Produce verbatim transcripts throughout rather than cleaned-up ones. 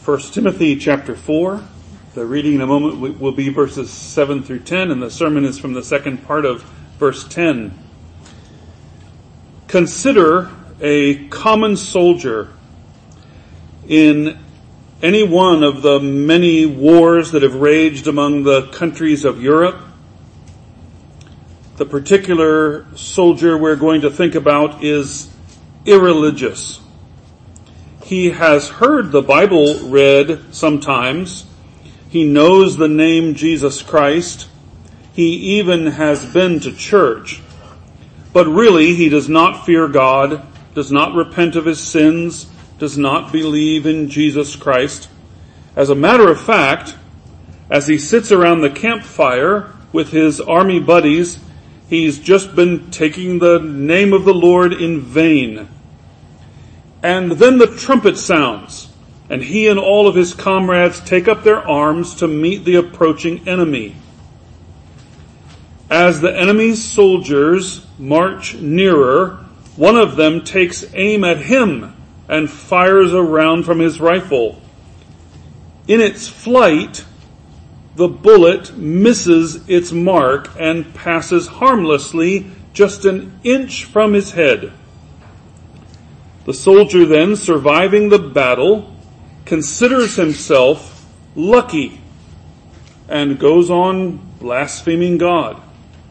First Timothy chapter four. The reading in a moment will be verses seven through ten, and the sermon is from the second part of verse ten. Consider a common soldier in any one of the many wars that have raged among the countries of Europe. The particular soldier we're going to think about is irreligious. He has heard the Bible read sometimes. He knows the name Jesus Christ. He even has been to church. But really, he does not fear God, does not repent of his sins, does not believe in Jesus Christ. As a matter of fact, as he sits around the campfire with his army buddies, he's just been taking the name of the Lord in vain. And then the trumpet sounds, and he and all of his comrades take up their arms to meet the approaching enemy. As the enemy's soldiers march nearer, one of them takes aim at him and fires a round from his rifle. In its flight, the bullet misses its mark and passes harmlessly just an inch from his head. The soldier then, surviving the battle, considers himself lucky and goes on blaspheming God.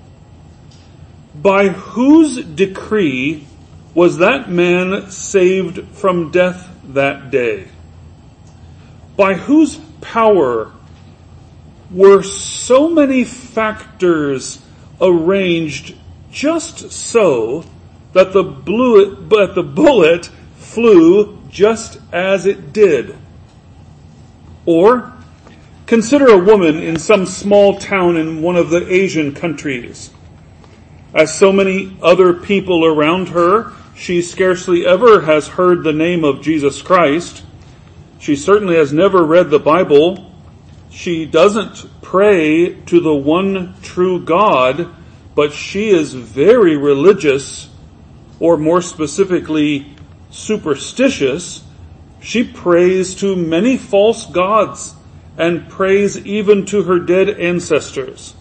By whose decree was that man saved from death that day? By whose power were so many factors arranged just so that the, bullet, but the bullet flew just as it did? Or consider a woman in some small town in one of the Asian countries. As so many other people around her, she scarcely ever has heard the name of Jesus Christ. She certainly has never read the Bible. She doesn't pray to the one true God, but she is very religious, or more specifically, superstitious. She prays to many false gods and prays even to her dead ancestors.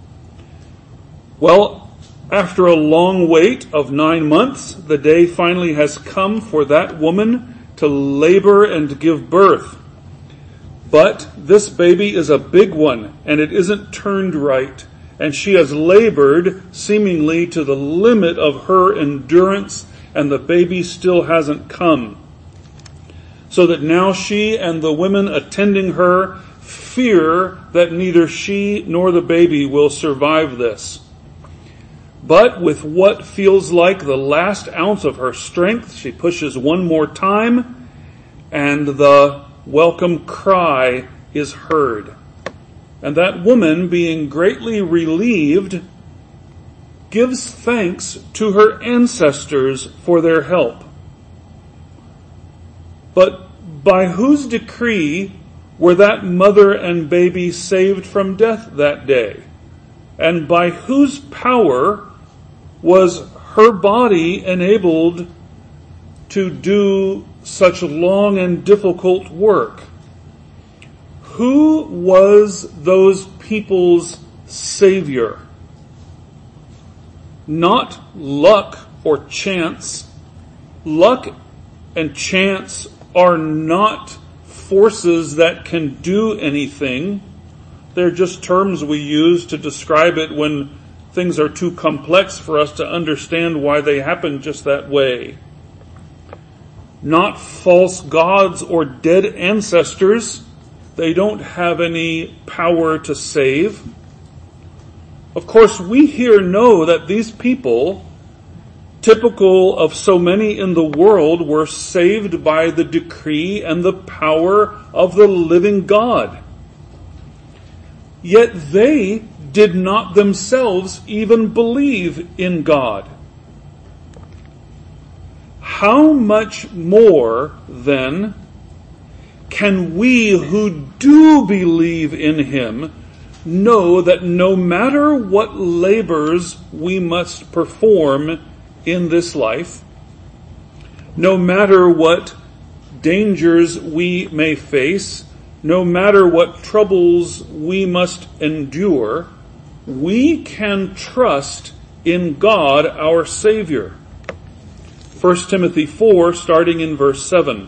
Well, after a long wait of nine months, the day finally has come for that woman to labor and give birth. But this baby is a big one, and it isn't turned right, and she has labored seemingly to the limit of her endurance, and the baby still hasn't come. So that now she and the women attending her fear that neither she nor the baby will survive this. But with what feels like the last ounce of her strength, she pushes one more time, and the welcome cry is heard. And that woman, being greatly relieved, gives thanks to her ancestors for their help. But by whose decree were that mother and baby saved from death that day? And by whose power was her body enabled to do such long and difficult work? Who was those people's savior? Not luck or chance. Luck and chance are not forces that can do anything. They're just terms we use to describe it when things are too complex for us to understand why they happen just that way. Not false gods or dead ancestors. They don't have any power to save. Of course, we here know that these people, typical of so many in the world, were saved by the decree and the power of the living God. Yet they did not themselves even believe in God. How much more, then, can we who do believe in Him know that no matter what labors we must perform in this life, no matter what dangers we may face, no matter what troubles we must endure, we can trust in God our Savior. First Timothy four, starting in verse seven.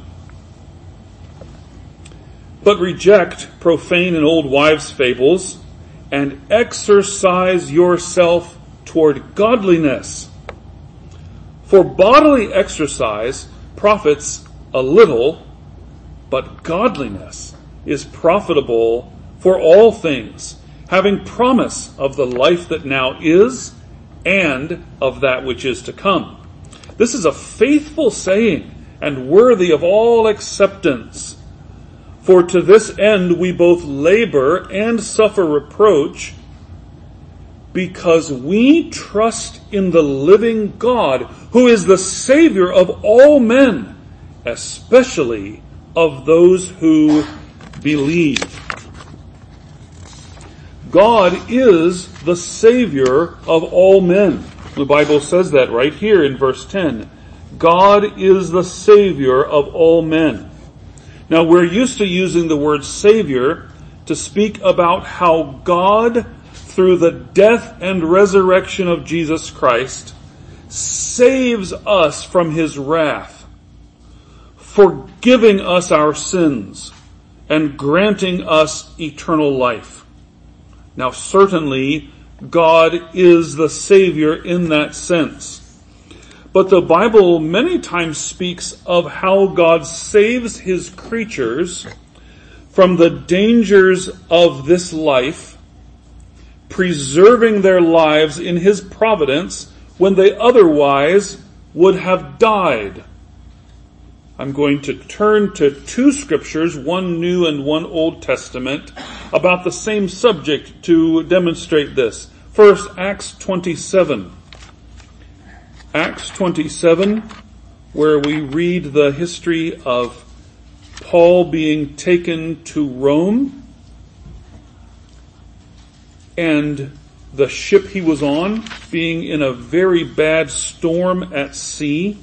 But reject profane and old wives' fables, and exercise yourself toward godliness. For bodily exercise profits a little, but godliness is profitable for all things, having promise of the life that now is and of that which is to come. This is a faithful saying and worthy of all acceptance. For to this end we both labor and suffer reproach, because we trust in the living God, who is the Savior of all men, especially of those who believe. God is the Savior of all men. The Bible says that right here in verse ten. God is the Savior of all men. Now, we're used to using the word Savior to speak about how God, through the death and resurrection of Jesus Christ, saves us from His wrath, forgiving us our sins and granting us eternal life. Now, certainly, God is the Savior in that sense. But the Bible many times speaks of how God saves His creatures from the dangers of this life, preserving their lives in His providence when they otherwise would have died. I'm going to turn to two scriptures, one New and one Old Testament, about the same subject to demonstrate this. First, Acts twenty-seven. Acts twenty-seven, where we read the history of Paul being taken to Rome and the ship he was on being in a very bad storm at sea.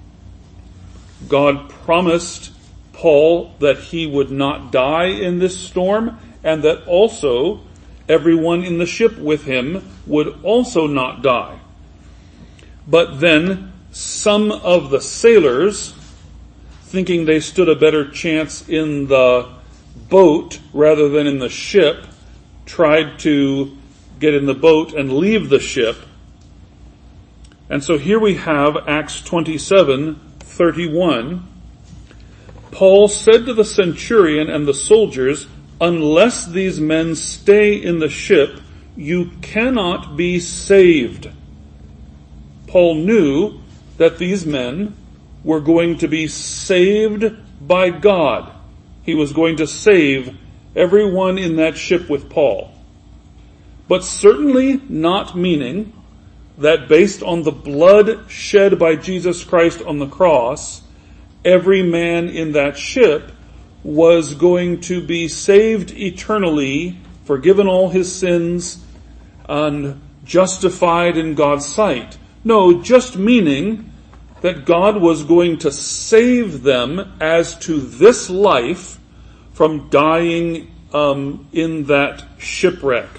God promised Paul that he would not die in this storm, and that also everyone in the ship with him would also not die. But then some of the sailors, thinking they stood a better chance in the boat rather than in the ship, tried to get in the boat and leave the ship. And so here we have Acts twenty-seven thirty-one. Paul said to the centurion and the soldiers, "Unless these men stay in the ship, you cannot be saved." Paul knew that these men were going to be saved by God. He was going to save everyone in that ship with Paul. But certainly not meaning that based on the blood shed by Jesus Christ on the cross, every man in that ship was going to be saved eternally, forgiven all his sins, and justified in God's sight. No, just meaning that God was going to save them as to this life from dying um, in that shipwreck.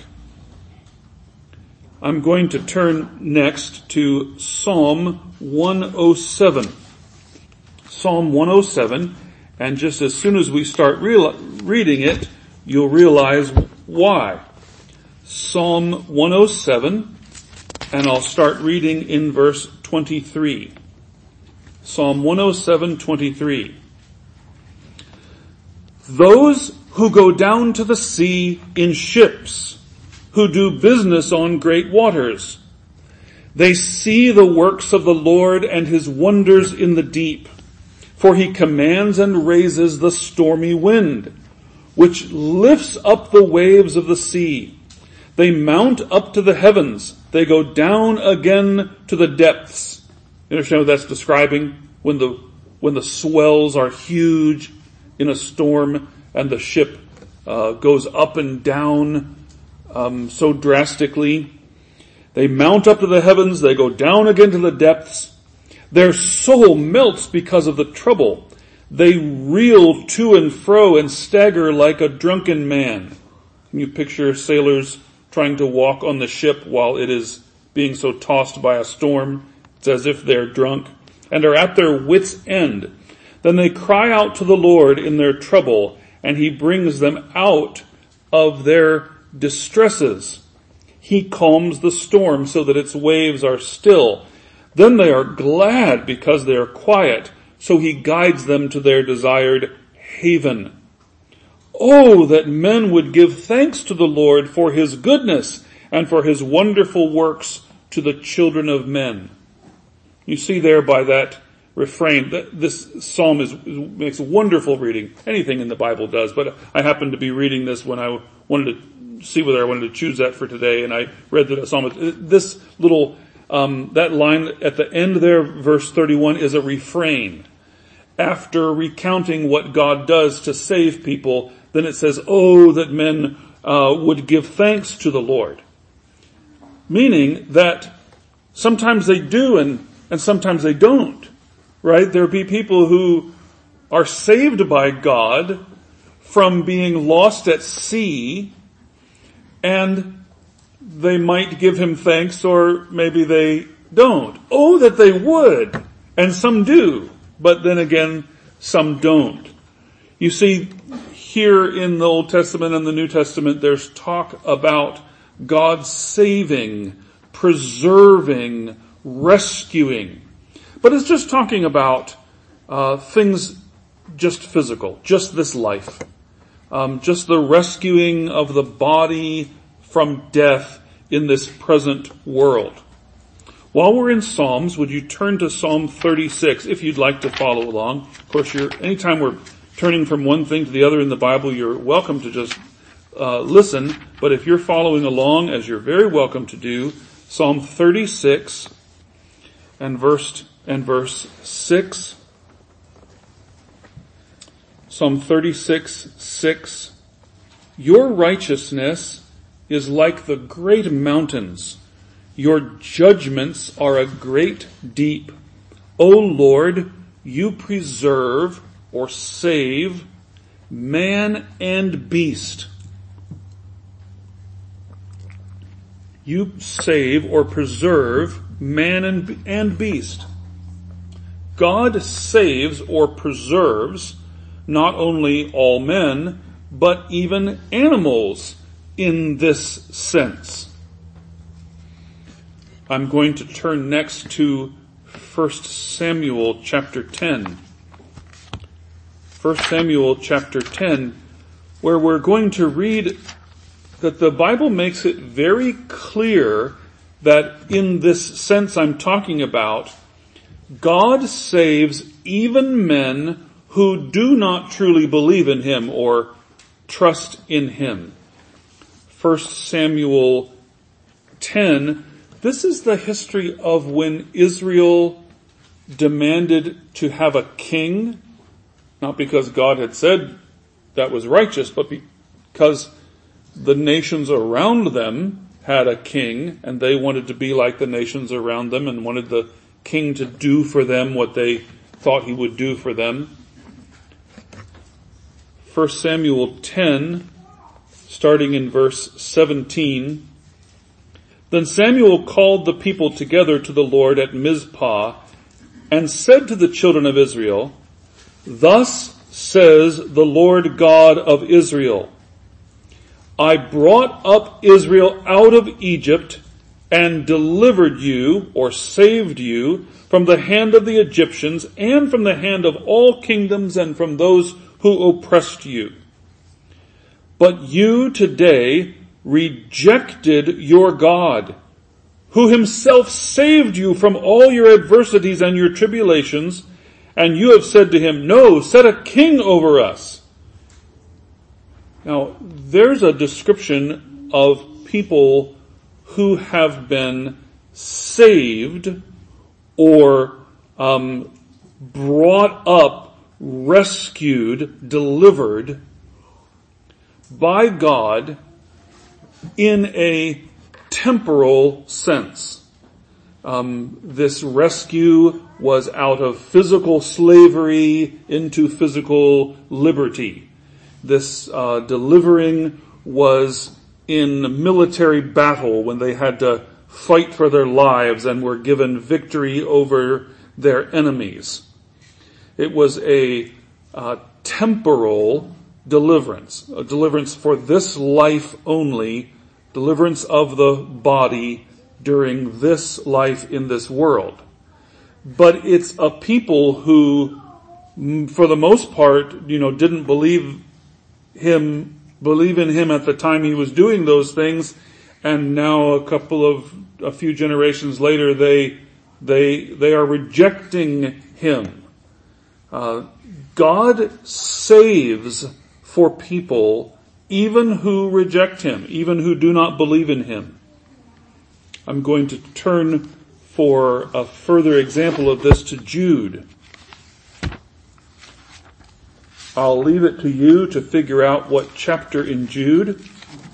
I'm going to turn next to Psalm one oh seven. Psalm one oh seven, and just as soon as we start real, reading it, you'll realize why. Psalm one oh seven, and I'll start reading in verse twenty-three. Psalm one oh seven, twenty-three. Those who go down to the sea in ships, who do business on great waters, they see the works of the Lord and His wonders in the deep. For He commands and raises the stormy wind, which lifts up the waves of the sea. They mount up to the heavens. They go down again to the depths. You understand what that's describing? When the, when the swells are huge in a storm and the ship uh, goes up and down um, so drastically. They mount up to the heavens. They go down again to the depths. Their soul melts because of the trouble. They reel to and fro and stagger like a drunken man. Can you picture sailors trying to walk on the ship while it is being so tossed by a storm? It's as if they're drunk and are at their wits' end. Then they cry out to the Lord in their trouble, and he brings them out of their distresses. He calms the storm so that its waves are still. Then they are glad because they are quiet, so he guides them to their desired haven. Oh, that men would give thanks to the Lord for his goodness and for his wonderful works to the children of men. You see there by that refrain, that this psalm is, makes wonderful reading. Anything in the Bible does, but I happened to be reading this when I wanted to see whether I wanted to choose that for today, and I read the psalm. This little, um, that line at the end there, verse thirty-one, is a refrain. After recounting what God does to save people, then it says, oh, that men uh, would give thanks to the Lord. Meaning that sometimes they do and, and sometimes they don't. Right? There be people who are saved by God from being lost at sea, and they might give him thanks, or maybe they don't. Oh, that they would! And some do, but then again, some don't. You see, here in the Old Testament and the New Testament, there's talk about God saving, preserving, rescuing. But it's just talking about uh, things just physical, just this life. Um, just the rescuing of the body from death in this present world. While we're in Psalms, would you turn to Psalm thirty-six if you'd like to follow along? Of course, you're, anytime we're turning from one thing to the other in the Bible, you're welcome to just uh, listen. But if you're following along, as you're very welcome to do, Psalm thirty-six and verse and verse six. Psalm thirty-six, six. Your righteousness is like the great mountains. Your judgments are a great deep. O Lord, you preserve or save man and beast. You save or preserve man and, and beast. God saves or preserves not only all men, but even animals in this sense. I'm going to turn next to First Samuel chapter ten. First Samuel chapter ten, where we're going to read that the Bible makes it very clear that in this sense I'm talking about, God saves even men who do not truly believe in him or trust in him. First Samuel ten, this is the history of when Israel demanded to have a king, not because God had said that was righteous, but because the nations around them had a king, and they wanted to be like the nations around them and wanted the king to do for them what they thought he would do for them. First Samuel ten, starting in verse seventeen. Then Samuel called the people together to the Lord at Mizpah and said to the children of Israel, Thus says the Lord God of Israel, I brought up Israel out of Egypt and delivered you or saved you from the hand of the Egyptians and from the hand of all kingdoms and from those who oppressed you. But you today rejected your God, who himself saved you from all your adversities and your tribulations, and you have said to him, No, set a king over us. Now, there's a description of people who have been saved or um, brought up, rescued, delivered by God in a temporal sense. Um, this rescue was out of physical slavery into physical liberty. This uh, delivering was in military battle when they had to fight for their lives and were given victory over their enemies. It was a uh, temporal deliverance, a deliverance for this life only, deliverance of the body during this life in this world. But it's a people who, for the most part, you know, didn't believe him, believe in him at the time he was doing those things, and now a couple of, a few generations later, they, they, they are rejecting him. Uh, God saves for people even who reject him, even who do not believe in him. I'm going to turn for a further example of this to Jude. I'll leave it to you to figure out what chapter in Jude.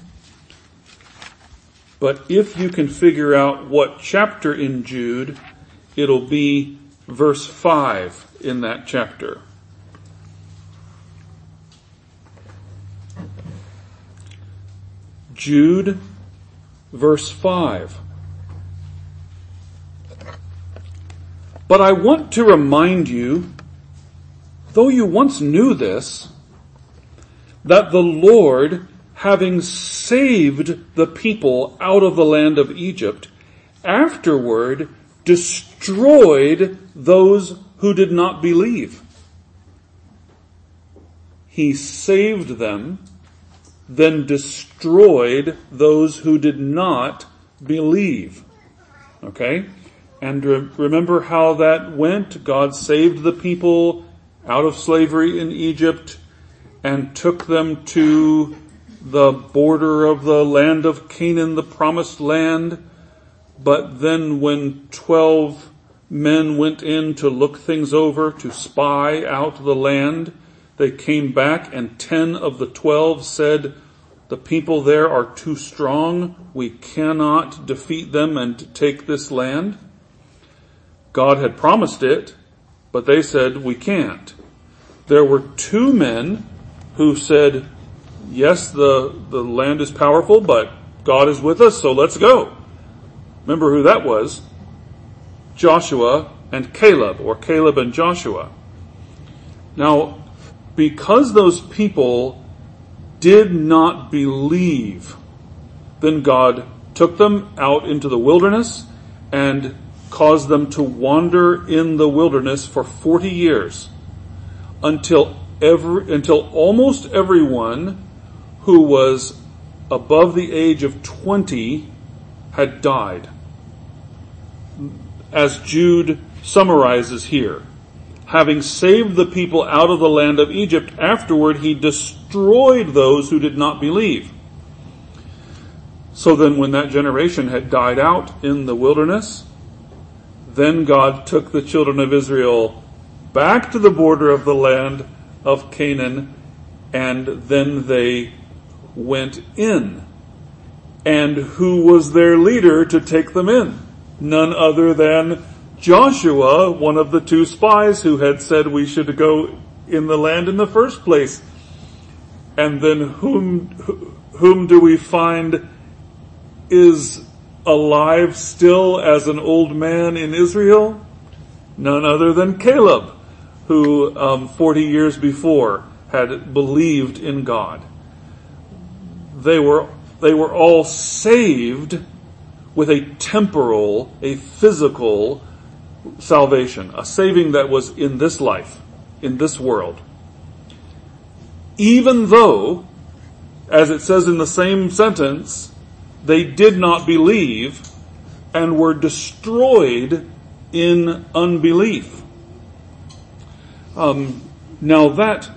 But if you can figure out what chapter in Jude, it'll be verse five in that chapter. Jude, verse five. But I want to remind you, though you once knew this, that the Lord, having saved the people out of the land of Egypt, afterward destroyed those who did not believe. He saved them, then destroyed those who did not believe. Okay? And re- remember how that went? God saved the people out of slavery in Egypt and took them to the border of the land of Canaan, the promised land. But then when twelve men went in to look things over, to spy out the land, they came back and ten of the twelve said, the people there are too strong. We cannot defeat them and take this land. God had promised it, but they said, we can't. There were two men who said, yes, the, the land is powerful, but God is with us, so let's go. Remember who that was? Joshua and Caleb, or Caleb and Joshua. Now, because those people did not believe, then God took them out into the wilderness and caused them to wander in the wilderness for forty years until every, until almost everyone who was above the age of twenty had died. As Jude summarizes here, having saved the people out of the land of Egypt, afterward he destroyed those who did not believe. So then when that generation had died out in the wilderness, then God took the children of Israel back to the border of the land of Canaan, and then they went in. And who was their leader to take them in? None other than Joshua, one of the two spies who had said we should go in the land in the first place. And then whom, whom do we find is alive still as an old man in Israel? None other than Caleb, who um, forty years before had believed in God. They were, they were all saved with a temporal, a physical salvation, a saving that was in this life, in this world. Even though, as it says in the same sentence, they did not believe and were destroyed in unbelief. Um, now that,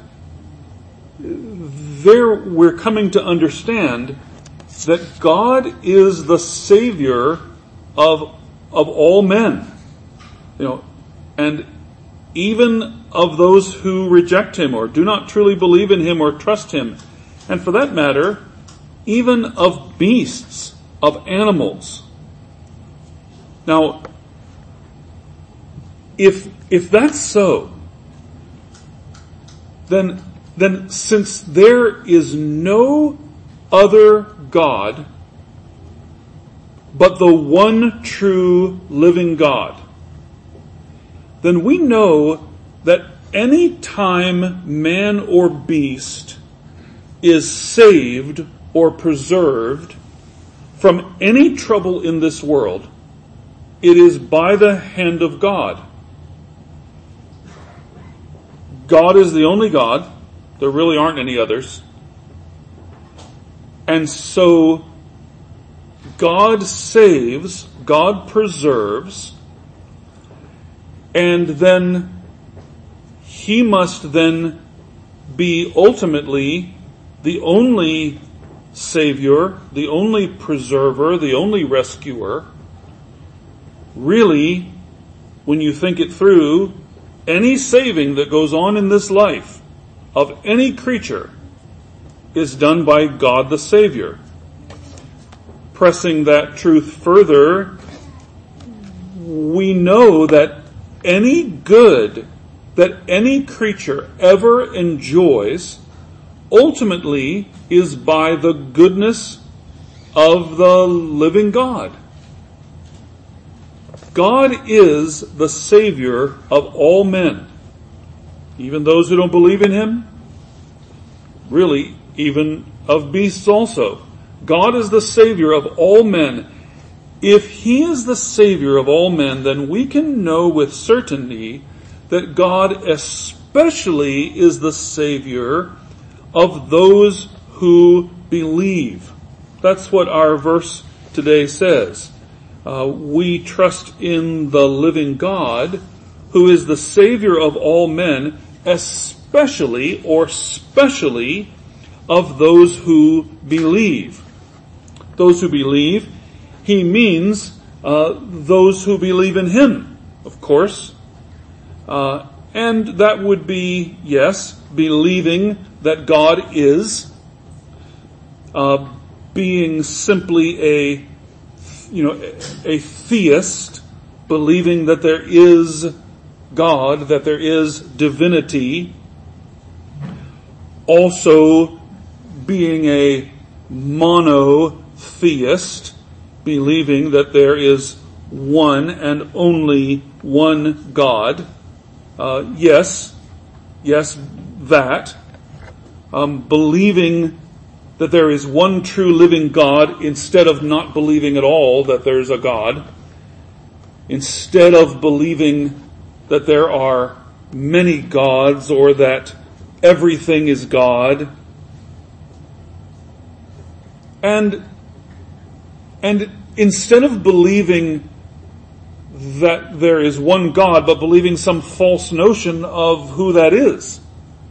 there we're coming to understand that God is the Savior of, of all men. You know, and even of those who reject him or do not truly believe in him or trust him. And for that matter, even of beasts, of animals. Now, if, if that's so, then, then since there is no other God but the one true living God, then we know that any time man or beast is saved or preserved from any trouble in this world, it is by the hand of God. God is the only God. There really aren't any others. And so God saves, God preserves, and then he must then be ultimately the only Savior, the only preserver, the only rescuer. Really, when you think it through, any saving that goes on in this life of any creature is done by God the Savior. Pressing that truth further, we know that any good that any creature ever enjoys ultimately is by the goodness of the living God. God is the Savior of all men, even those who don't believe in him, really even of beasts also. God is the Savior of all men. If he is the Savior of all men, then we can know with certainty that God especially is the Savior of those who believe. That's what our verse today says. Uh, we trust in the living God, who is the Savior of all men, especially or specially of those who believe. Those who believe, he means uh, those who believe in him, of course. Uh, and that would be, yes, believing that God is, uh, being simply a, you know, a theist, believing that there is God, that there is divinity, also being a monotheist, believing that there is one and only one God. Uh, yes, yes, that. Um, believing that there is one true living God instead of not believing at all that there's a God. Instead of believing that there are many gods or that everything is God. And, and instead of believing that there is one God, but believing some false notion of who that is.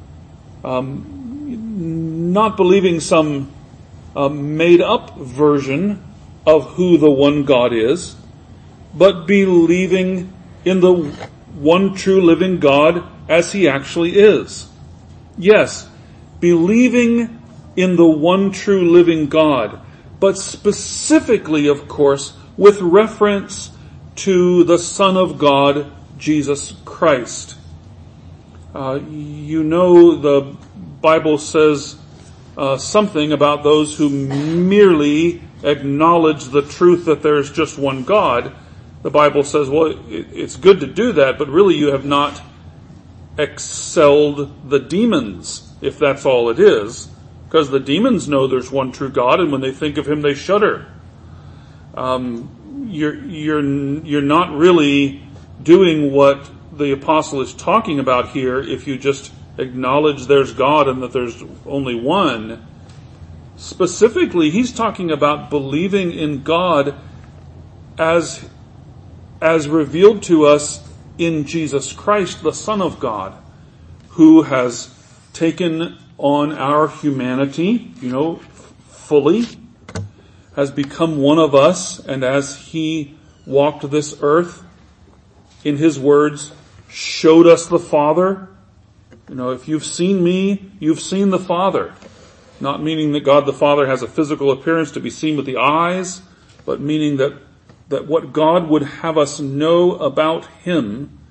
Um, not believing some uh, made-up version of who the one God is, but believing in the one true living God as he actually is. Yes, believing in the one true living God, but specifically, of course, with reference to the Son of God, Jesus Christ. Uh, you know the Bible says uh, something about those who merely acknowledge the truth that there's just one God. The Bible says, well, it, it's good to do that, but really you have not excelled the demons, if that's all it is. Because the demons know there's one true God, and when they think of him, they shudder. Um, you're, you're, you're not really doing what the apostle is talking about here if you just acknowledge there's God and that there's only one. Specifically, he's talking about believing in God as, as revealed to us in Jesus Christ, the Son of God, who has taken on our humanity, you know, fully, has become one of us, and as he walked this earth, in his words, showed us the Father. You know, if you've seen me, you've seen the Father. Not meaning that God the Father has a physical appearance to be seen with the eyes, but meaning that, that what God would have us know about him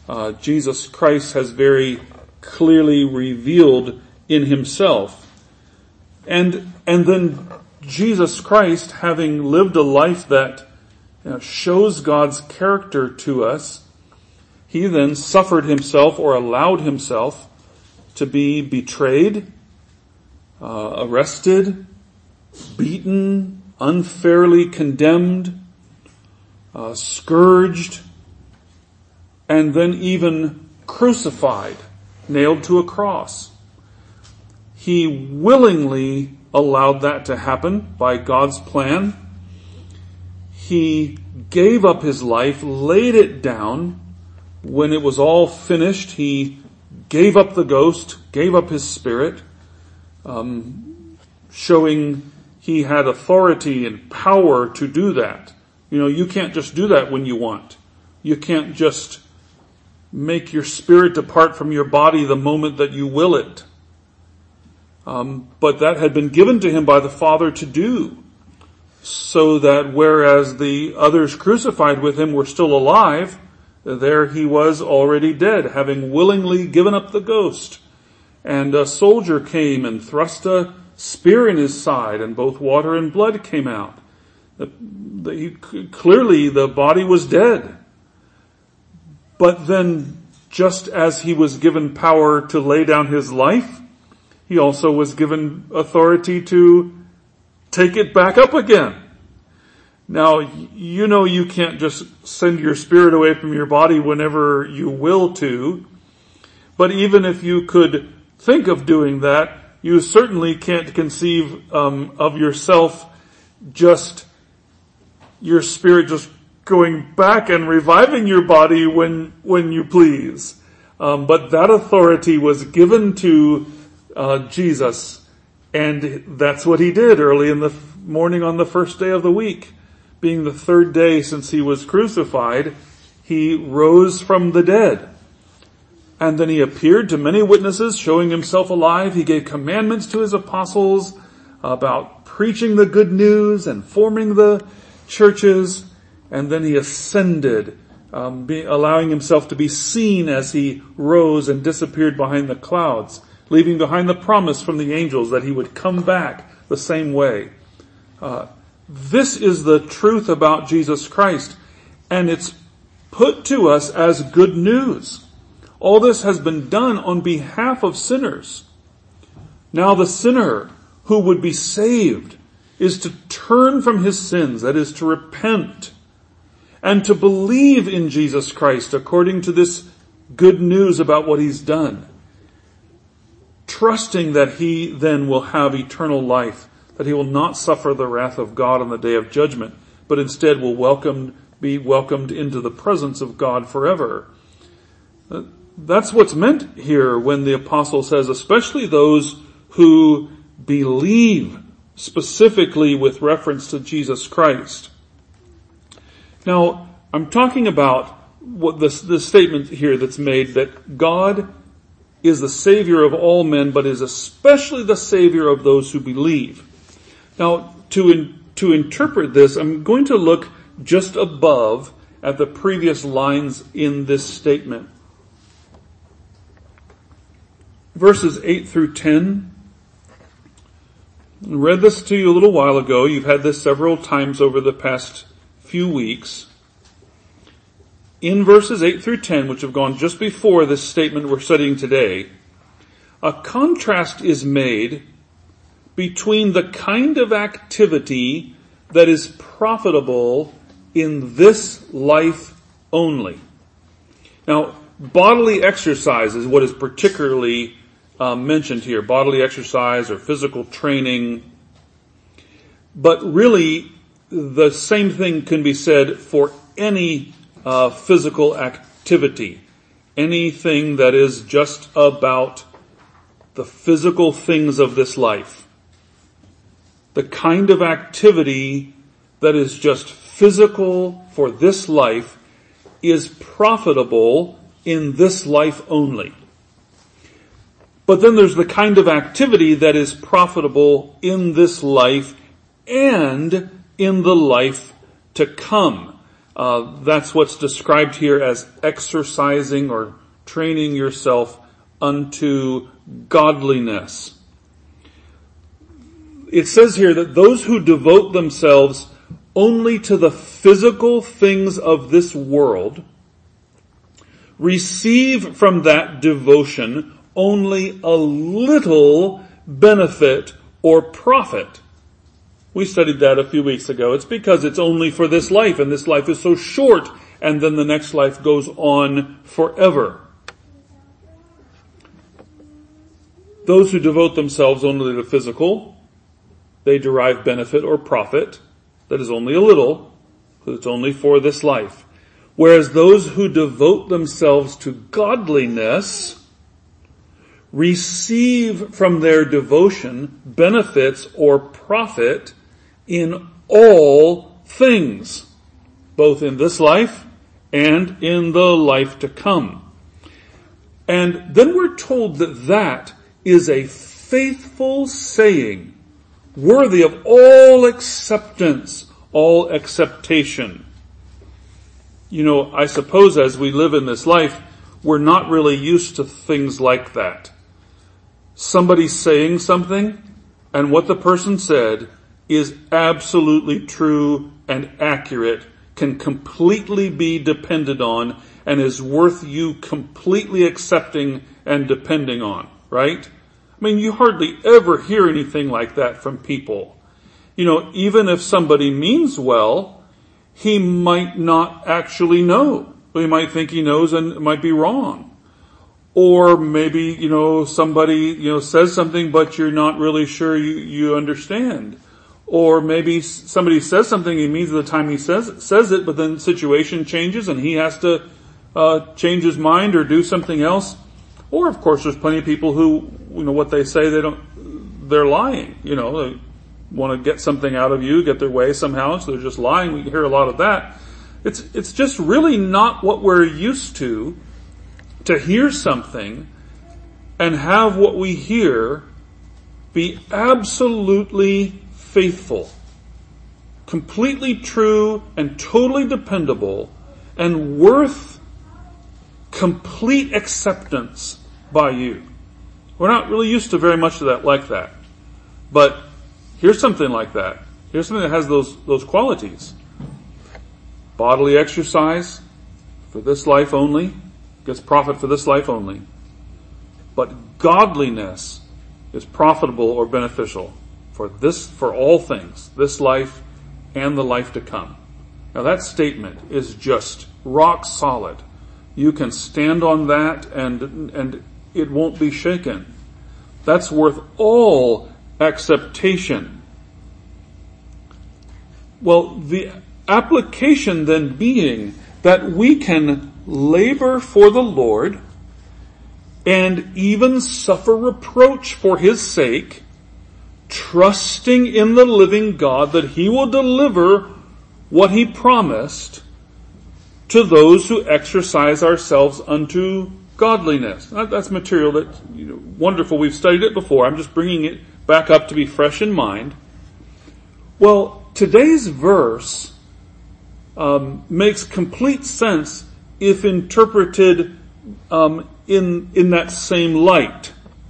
uh, Jesus Christ has very clearly revealed in himself. And, and then Jesus Christ, having lived a life that you know, shows God's character to us, he then suffered himself or allowed himself to be betrayed, uh, arrested, beaten, unfairly condemned, uh, scourged, and then even crucified, nailed to a cross. He willingly allowed that to happen by God's plan. He gave up his life, laid it down. When it was all finished, he gave up the ghost, gave up his spirit, um, showing he had authority and power to do that. You know, you can't just do that when you want. You can't just make your spirit depart from your body the moment that you will it. Um, but that had been given to him by the Father to do, so that whereas the others crucified with him were still alive, there he was already dead, having willingly given up the ghost. And a soldier came and thrust a spear in his side, and both water and blood came out. The, the, he, clearly the body was dead. But then, just as he was given power to lay down his life, he also was given authority to take it back up again. Now, you know you can't just send your spirit away from your body whenever you will to, but even if you could think of doing that, you certainly can't conceive um, of yourself just, your spirit just going back and reviving your body when when you please. Um, but that authority was given to uh, Jesus, and that's what he did early in the morning on the first day of the week. Being the third day since he was crucified, he rose from the dead. And then he appeared to many witnesses, showing himself alive. He gave commandments to his apostles about preaching the good news and forming the churches. And then he ascended, um, be, allowing himself to be seen as he rose and disappeared behind the clouds, leaving behind the promise from the angels that he would come back the same way. Uh, This is the truth about Jesus Christ, and it's put to us as good news. All this has been done on behalf of sinners. Now the sinner who would be saved is to turn from his sins, that is to repent, and to believe in Jesus Christ according to this good news about what he's done, trusting that he then will have eternal life, that he will not suffer the wrath of God on the day of judgment, but instead will welcomed, be welcomed into the presence of God forever. That's what's meant here when the apostle says, especially those who believe, specifically with reference to Jesus Christ. Now, I'm talking about what this, this statement here that's made, that God is the Savior of all men, but is especially the Savior of those who believe. Now, to in, to interpret this, I'm going to look just above at the previous lines in this statement. Verses eight through ten. I read this to you a little while ago. You've had this several times over the past few weeks. In verses eight through ten, which have gone just before this statement we're studying today, a contrast is made between the kind of activity that is profitable in this life only. Now, bodily exercise is what is particularly uh, mentioned here, bodily exercise or physical training. But really, the same thing can be said for any uh, physical activity, anything that is just about the physical things of this life. The kind of activity that is just physical for this life is profitable in this life only. But then there's the kind of activity that is profitable in this life and in the life to come. Uh, that's what's described here as exercising or training yourself unto godliness. It says here that those who devote themselves only to the physical things of this world receive from that devotion only a little benefit or profit. We studied that a few weeks ago. It's because it's only for this life, and this life is so short, and then the next life goes on forever. Those who devote themselves only to the physical, they derive benefit or profit that is only a little, because it's only for this life. Whereas those who devote themselves to godliness receive from their devotion benefits or profit in all things, both in this life and in the life to come. And then we're told that that is a faithful saying, worthy of all acceptance, all acceptation. You know, I suppose as we live in this life, we're not really used to things like that. Somebody saying something, and what the person said is absolutely true and accurate, can completely be depended on, and is worth you completely accepting and depending on, right? I mean, you hardly ever hear anything like that from people. You know, even if somebody means well, he might not actually know. He might think he knows and it might be wrong. Or maybe, you know, somebody, you know, says something, but you're not really sure you, you understand. Or maybe somebody says something he means at the time he says, says it, but then the situation changes and he has to uh, change his mind or do something else. Or, of course, there's plenty of people who, you know, what they say, they don't, they're lying. You know, they want to get something out of you, get their way somehow, so they're just lying. We hear a lot of that. It's, it's just really not what we're used to, to hear something and have what we hear be absolutely faithful, completely true and totally dependable, and worth complete acceptance by you. We're not really used to very much of that like that. But here's something like that. Here's something that has those, those qualities. Bodily exercise for this life only, gets profit for this life only. But godliness is profitable or beneficial for this, for all things, this life and the life to come. Now that statement is just rock solid. You can stand on that and, and it won't be shaken. That's worth all acceptation. Well, the application then being that we can labor for the Lord and even suffer reproach for His sake, trusting in the living God that He will deliver what He promised to those who exercise ourselves unto godliness. That's material that, you know, wonderful. We've studied it before. I'm just bringing it back up to be fresh in mind. Well, today's verse um, makes complete sense if interpreted um, in in that same light.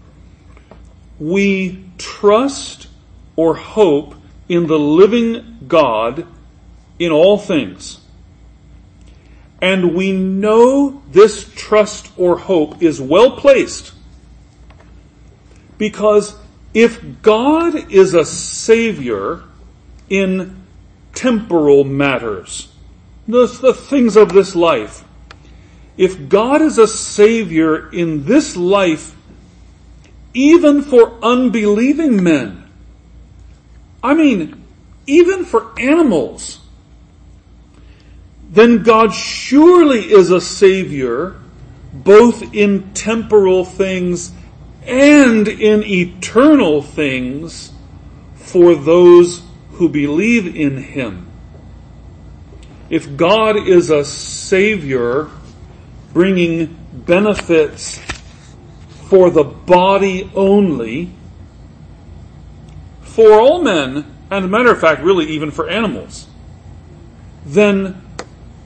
We trust or hope in the living God in all things. And we know this trust or hope is well placed because if God is a Savior in temporal matters, the, the things of this life, if God is a Savior in this life, even for unbelieving men, I mean, even for animals, then God surely is a Savior both in temporal things and in eternal things for those who believe in Him. If God is a Savior bringing benefits for the body only, for all men, and as a matter of fact, really even for animals, then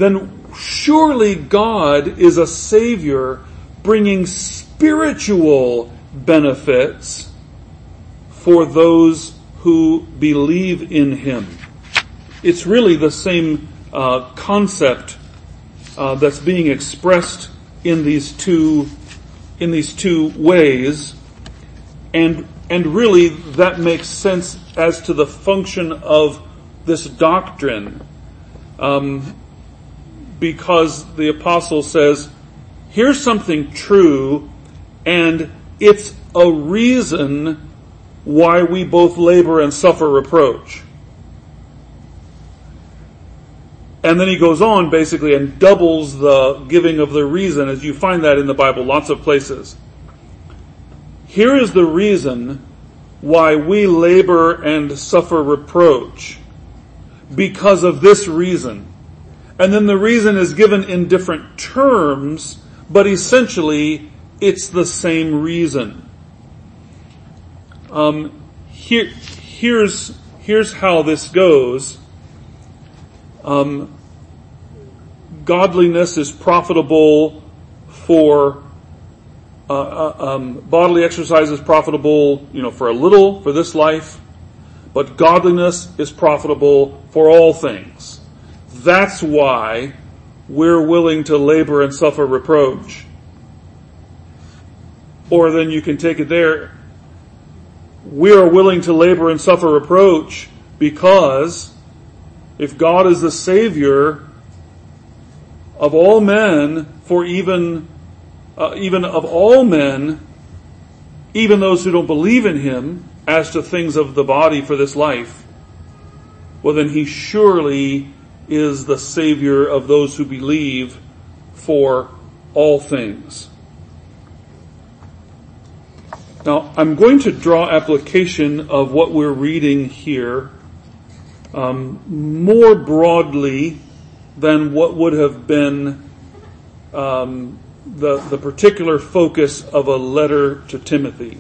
then surely God is a Savior bringing spiritual benefits for those who believe in Him. It's really the same uh, concept uh, that's being expressed in these two in these two ways, and and really that makes sense as to the function of this doctrine, um, because the apostle says, here's something true, and it's a reason why we both labor and suffer reproach. And then he goes on basically and doubles the giving of the reason, as you find that in the Bible, lots of places. Here is the reason why we labor and suffer reproach, because of this reason. And then the reason is given in different terms, but essentially it's the same reason. Um, here, here's, here's how this goes. Um, godliness is profitable for, uh, uh, um, bodily exercise is profitable, you know, for a little, for this life, but godliness is profitable for all things. That's why we're willing to labor and suffer reproach. Or then you can take it there, we are willing to labor and suffer reproach because if God is the Savior of all men, for even uh, even of all men, even those who don't believe in Him, as to things of the body for this life, well then He surely is the Savior of those who believe for all things. Now, I'm going to draw application of what we're reading here Um, more broadly than what would have been um, the, the particular focus of a letter to Timothy.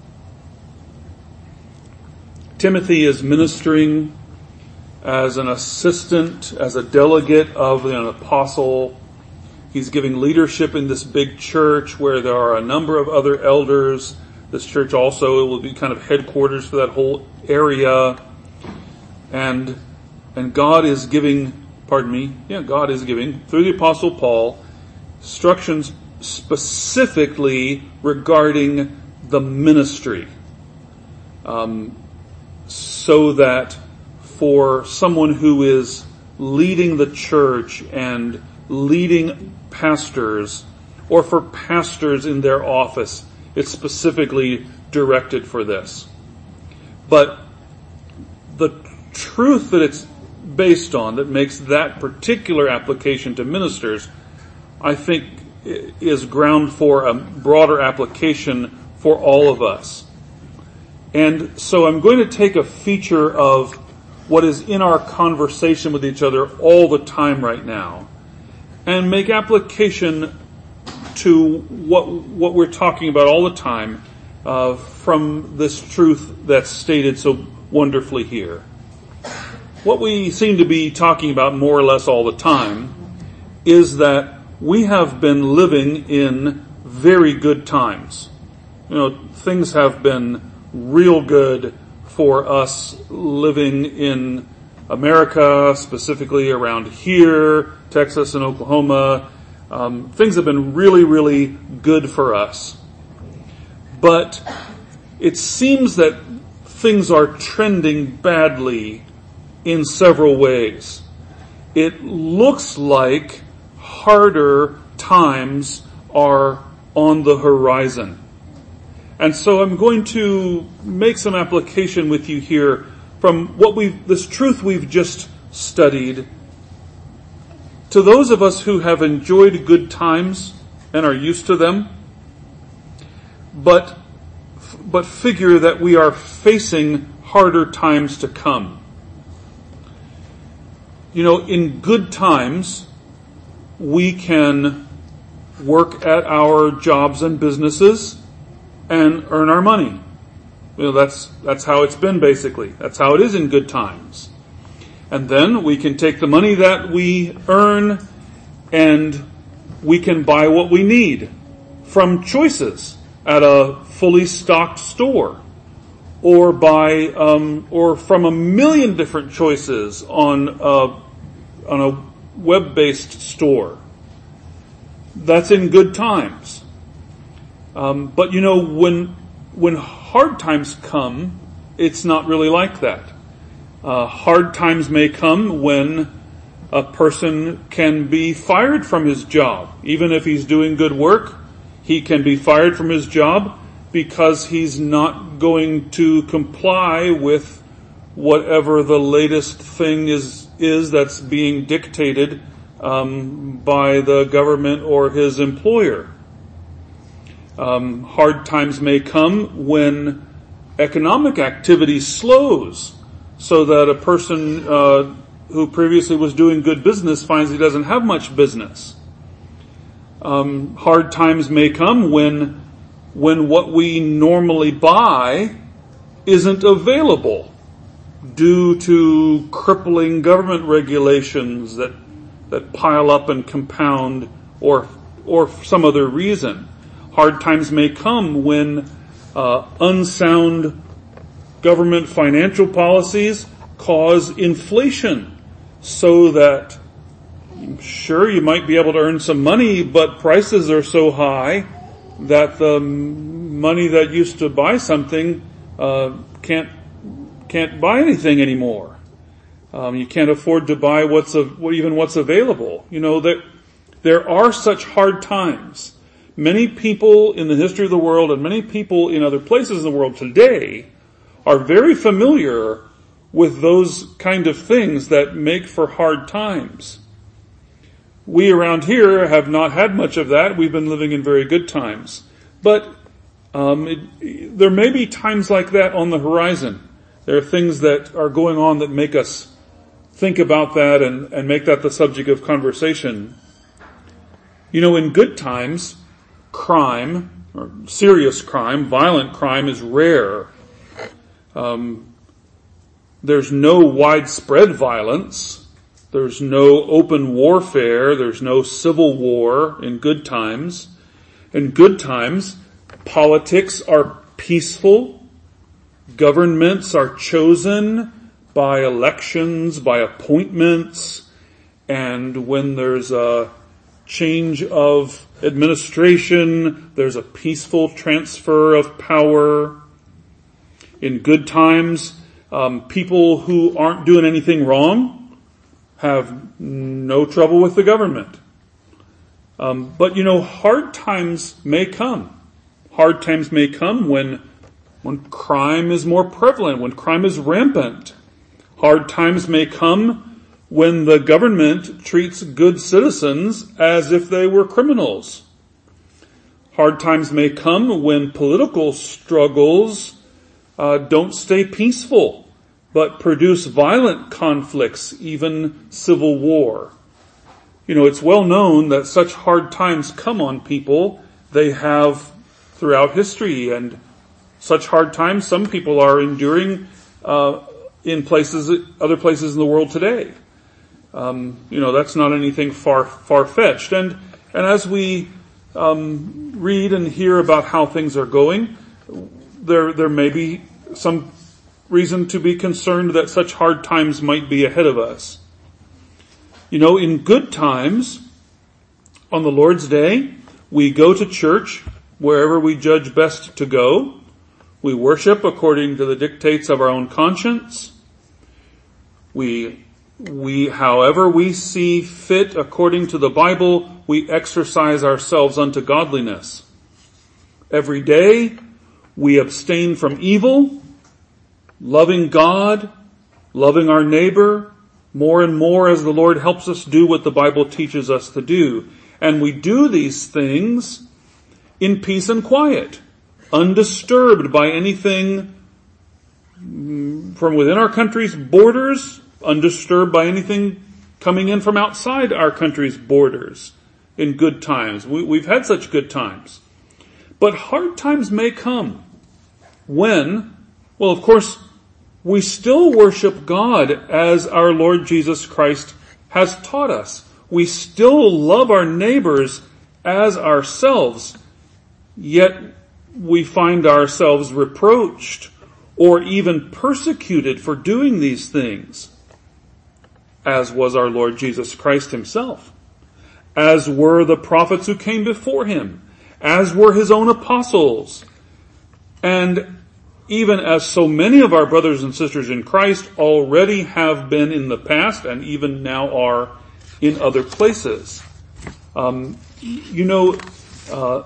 Timothy is ministering as an assistant, as a delegate of an apostle. He's giving leadership in this big church where there are a number of other elders. This church also will be kind of headquarters for that whole area. And and God is giving, pardon me, yeah, God is giving, through the Apostle Paul, instructions specifically regarding the ministry. Um, so that for someone who is leading the church and leading pastors, or for pastors in their office, it's specifically directed for this. But the truth that it's based on, that makes that particular application to ministers, I think is ground for a broader application for all of us. And so I'm going to take a feature of what is in our conversation with each other all the time right now and make application to what what we're talking about all the time uh, from this truth that's stated so wonderfully here. What we seem to be talking about more or less all the time is that we have been living in very good times. You know, things have been real good for us living in America, specifically around here, Texas and Oklahoma. Um, things have been really, really good for us. But it seems that things are trending badly in several ways. It looks like harder times are on the horizon. And so I'm going to make some application with you here from what we've, this truth we've just studied, to those of us who have enjoyed good times and are used to them, but, but figure that we are facing harder times to come. You know, in good times, we can work at our jobs and businesses and earn our money. You know, that's, that's how it's been basically. That's how it is in good times. And then we can take the money that we earn and we can buy what we need from choices at a fully stocked store, or buy, um, or from a million different choices on a, on a web-based store. That's in good times. Um, but you know, when when hard times come, it's not really like that. Uh, hard times may come when a person can be fired from his job. Even if he's doing good work, he can be fired from his job because he's not going to comply with whatever the latest thing is is that's being dictated um, by the government or his employer. Um, hard times may come when economic activity slows, so that a person uh, who previously was doing good business finds he doesn't have much business. Um, hard times may come when when what we normally buy isn't available due to crippling government regulations that that pile up and compound, or or for some other reason. Hard times may come when uh, unsound government financial policies cause inflation, so that sure, you might be able to earn some money, but prices are so high that the money that used to buy something uh, can't can't buy anything anymore. Um, you can't afford to buy what's of, even what's available. You know, there there are such hard times. Many people in the history of the world, and many people in other places in the world today, are very familiar with those kind of things that make for hard times. We around here have not had much of that. We've been living in very good times. But um, it, there may be times like that on the horizon. There are things that are going on that make us think about that and, and make that the subject of conversation. You know, in good times, crime, or serious crime, violent crime is rare. Um, there's no widespread violence. There's no open warfare. There's no civil war in good times. In good times, politics are peaceful. Governments are chosen by elections, by appointments. And when there's a change of administration, there's a peaceful transfer of power. In good times, um, people who aren't doing anything wrong have no trouble with the government. Um, but you know, hard times may come. Hard times may come when when crime is more prevalent, when crime is rampant. Hard times may come when the government treats good citizens as if they were criminals. Hard times may come when political struggles uh, don't stay peaceful, but produce violent conflicts, even civil war. You know, it's well known that such hard times come on people. They have throughout history, and such hard times some people are enduring uh, in places, other places in the world today. Um, you know, that's not anything far far-fetched. And and as we um, read and hear about how things are going, there there may be some reason to be concerned that such hard times might be ahead of us. You know, in good times, on the Lord's Day, we go to church wherever we judge best to go. We worship according to the dictates of our own conscience. We, we, however we see fit according to the Bible, we exercise ourselves unto godliness. Every day, we abstain from evil, loving God, loving our neighbor, more and more as the Lord helps us do what the Bible teaches us to do. And we do these things in peace and quiet, undisturbed by anything from within our country's borders, undisturbed by anything coming in from outside our country's borders in good times. We, we've had such good times. But hard times may come when, well, of course, we still worship God as our Lord Jesus Christ has taught us. we still love our neighbors as ourselves, yet we find ourselves reproached or even persecuted for doing these things, as was our Lord Jesus Christ himself, as were the prophets who came before him, as were his own apostles, and even as so many of our brothers and sisters in Christ already have been in the past and even now are in other places. Um, you know, uh,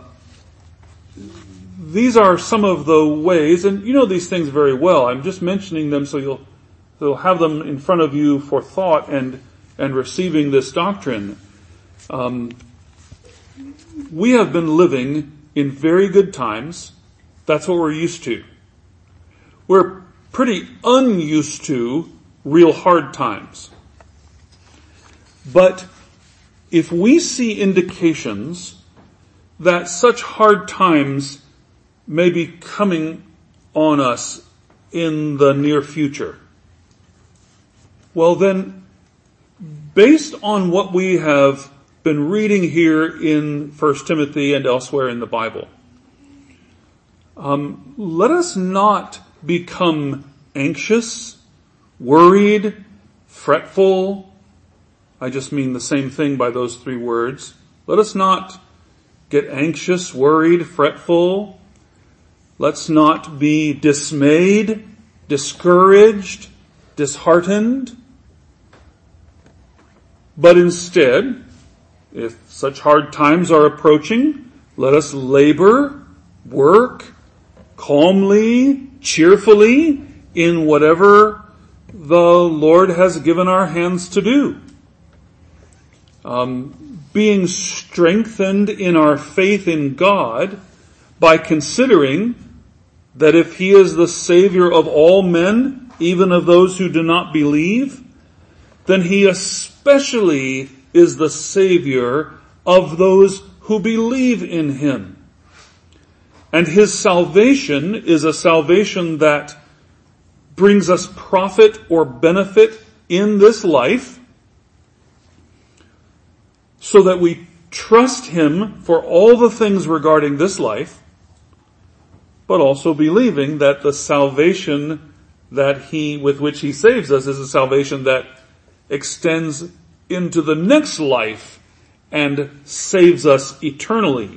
these are some of the ways, and you know these things very well. I'm just mentioning them so you'll, so you'll have them in front of you for thought and, and receiving this doctrine. Um, we have been living in very good times. That's what we're used to. We're pretty unused to real hard times. But if we see indications that such hard times may be coming on us in the near future, well then, based on what we have been reading here in First Timothy and elsewhere in the Bible, um, let us not become anxious, worried, fretful. I just mean the same thing by those three words. Let us not get anxious, worried, fretful. Let's not be dismayed, discouraged, disheartened. But instead, if such hard times are approaching, let us labor, work, calmly, cheerfully in whatever the Lord has given our hands to do. Um, being strengthened in our faith in God by considering that if he is the Savior of all men, even of those who do not believe, then he especially is the Savior of those who believe in him. And his salvation is a salvation that brings us profit or benefit in this life, so that we trust him for all the things regarding this life, but also believing that the salvation that he, with which he saves us, is a salvation that extends into the next life and saves us eternally.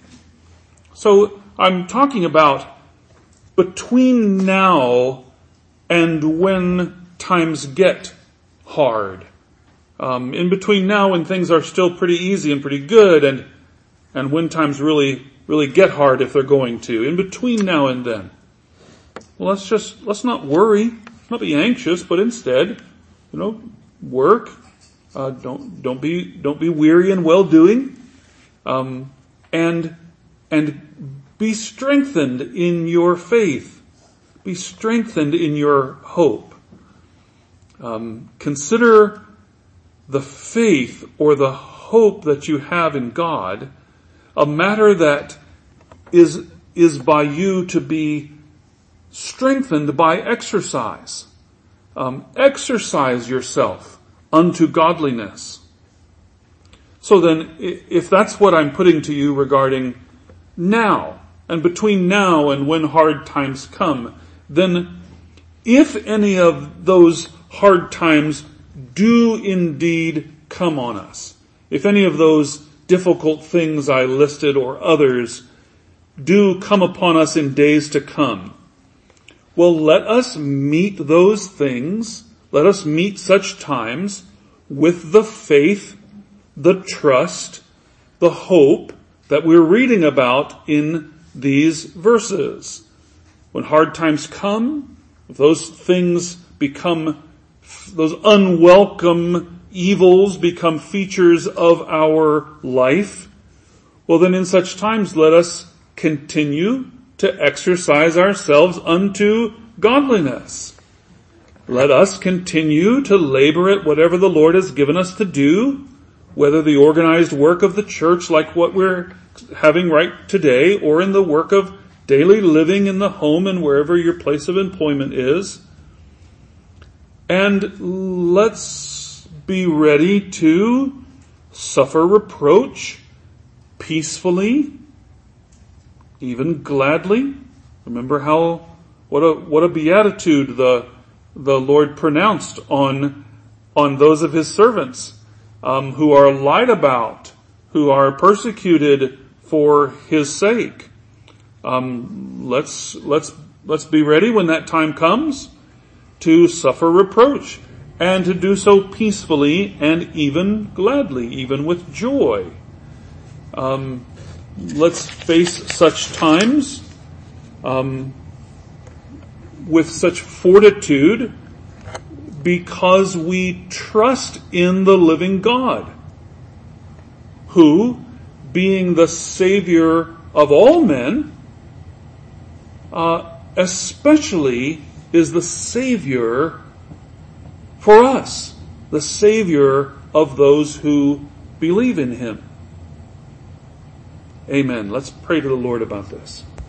So I'm talking about between now and when times get hard. Um, in between now when things are still pretty easy and pretty good, and and when times really really get hard if they're going to. In between now and then, well, let's just let's not worry, not be anxious, but instead, you know, work. Uh, don't don't be don't be weary in well doing, um, and and be strengthened in your faith. Be strengthened in your hope. Um, consider the faith or the hope that you have in God a matter that is is by you to be strengthened by exercise. Um, exercise yourself unto godliness. So then, if that's what I'm putting to you regarding now, and between now and when hard times come, then if any of those hard times do indeed come on us, if any of those difficult things I listed or others do come upon us in days to come, well, let us meet those things, let us meet such times with the faith, the trust, the hope that we're reading about in these verses. When hard times come, if those things become, those unwelcome evils become features of our life, well then in such times let us continue to exercise ourselves unto godliness. Let us continue to labor at whatever the Lord has given us to do, whether the organized work of the church like what we're having right today, or in the work of daily living in the home and wherever your place of employment is. And let's be ready to suffer reproach peacefully, even gladly. Remember how, what a, what a beatitude the, the Lord pronounced on, on those of his servants, um, who are lied about, who are persecuted for his sake. Um, let's, let's, let's be ready when that time comes to suffer reproach, and to do so peacefully and even gladly, even with joy. Um, let's face such times um, with such fortitude, because we trust in the living God, who, being the Savior of all men, uh, especially is the Savior for us, the Savior of those who believe in him. Amen. Let's pray to the Lord about this.